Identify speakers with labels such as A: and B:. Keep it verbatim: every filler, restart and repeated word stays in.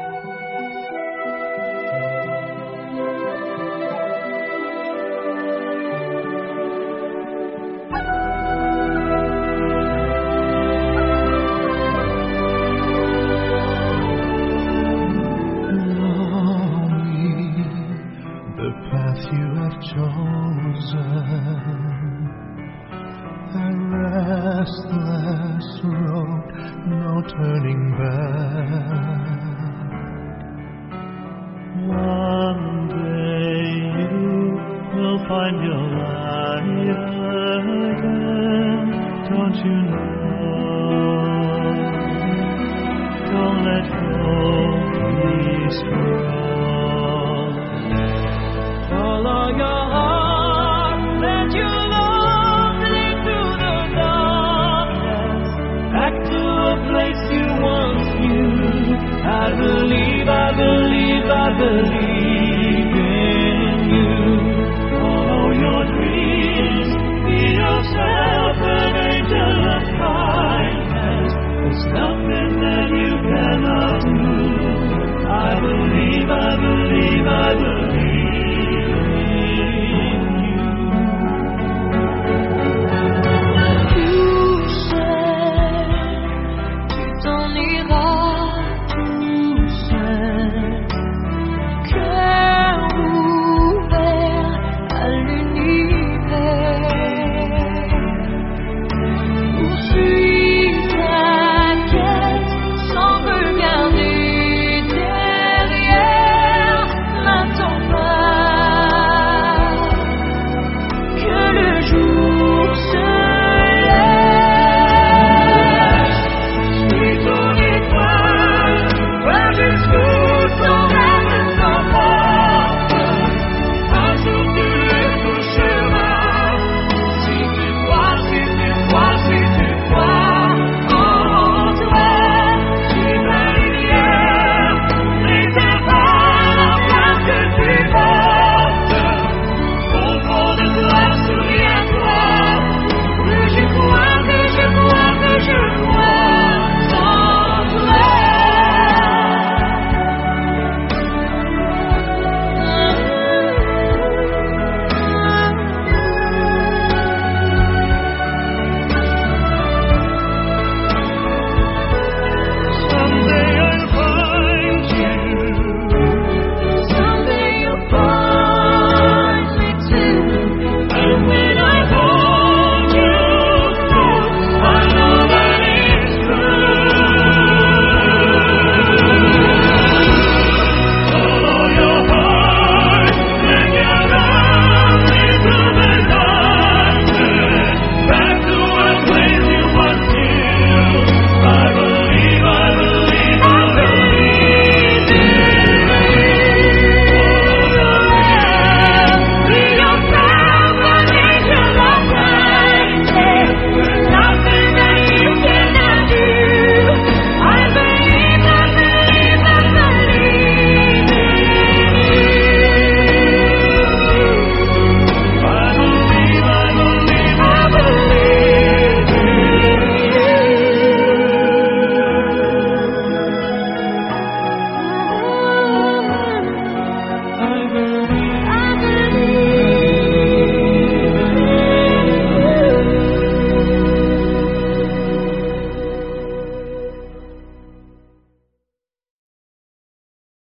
A: You have chosen a restless road, no turning back. One day you will find your light again, don't you know? Don't let hope be strong. Follow your heart, let your love lead through the darkness, back to a place you once knew. I believe, I believe, I believe in you. Follow your dreams, be yourself an angel of kindness. There's nothing that you cannot do. I believe, I believe, I believe.